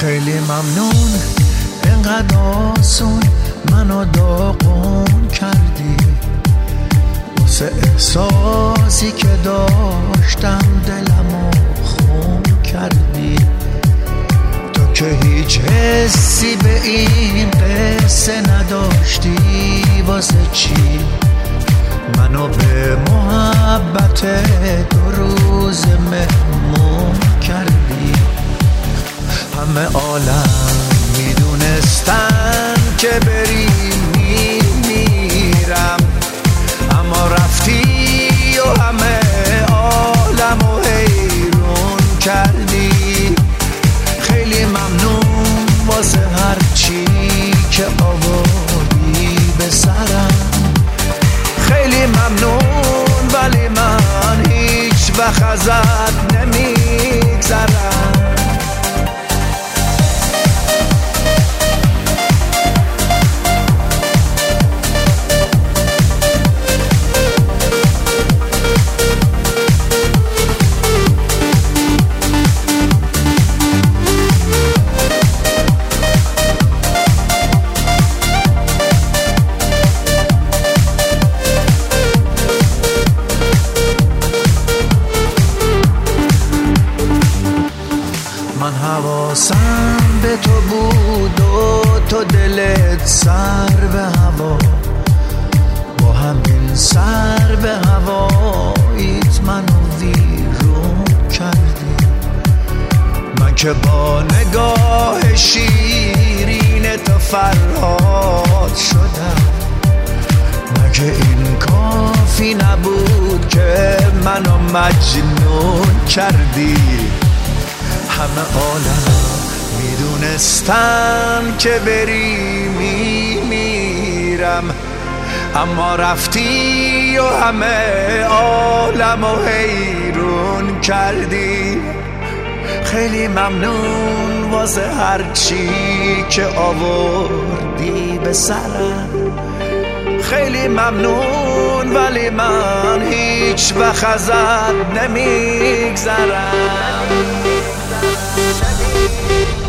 خیلی ممنون اینقدر آسون منو داغون کردی، واسه احساسی که داشتم دلمو خون کردی. تو که هیچ حسی به این قصه نداشتی، واسه چی منو به محبت 2 روز مهمون کردی؟ همه عالم میدونستن که بری میرم، اما رفتی و همه عالمو حیرون کردی. خیلی ممنون واسه هر چی که آوردی به سرم، خیلی ممنون ولی من هیچ وقت ازت نمیگذرم. من حواسم به تو بود و تو دلت سر به هوا، با همین سر به هواییت منو ویرون کردی. من که با نگاه شیرین تو فرهاد شدم، مگه این کافی نبود که منو مجنون کردی؟ همه عالم میدونستن که بری میرم، اما رفتی و همه عالمو حیرون کردی. خیلی ممنون واسه هر چی که آوردی به سرم، خیلی ممنون ولی من هیچ وقت ازت نمیگذرم.